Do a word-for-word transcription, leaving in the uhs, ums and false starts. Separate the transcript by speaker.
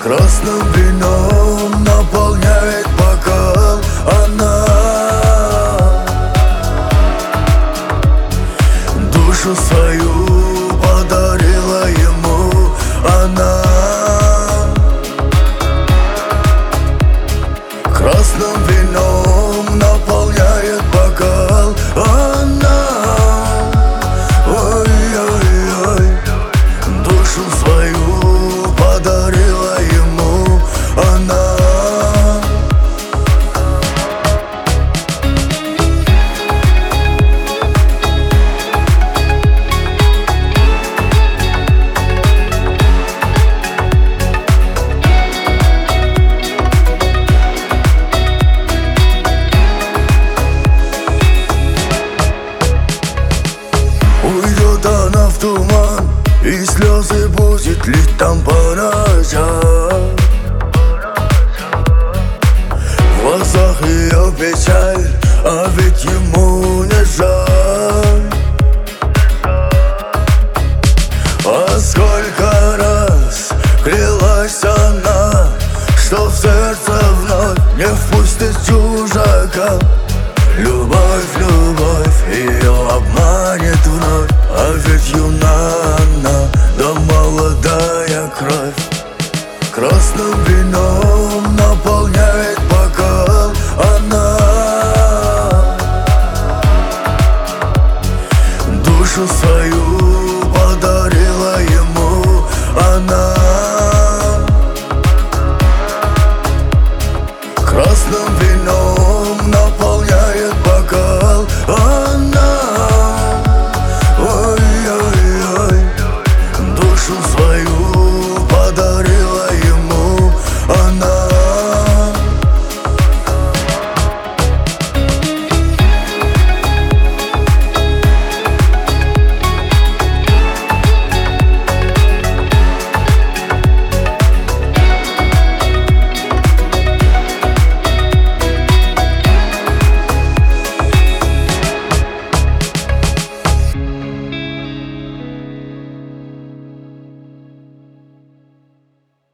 Speaker 1: Красным вином наполняет бокал она. Душу свою подарила ему она. Красным вином наполняет бокал она. Ой-ой-ой, душу свою подарила ему она. Уйдет она в туман, и слезы будет лить там по ночам. В глазах ее печаль, а ведь ему не жаль. А сколько раз клялась она, что в сердце вновь не впустит чужака. Любовь, любовь ее обманет вновь, а ведь юность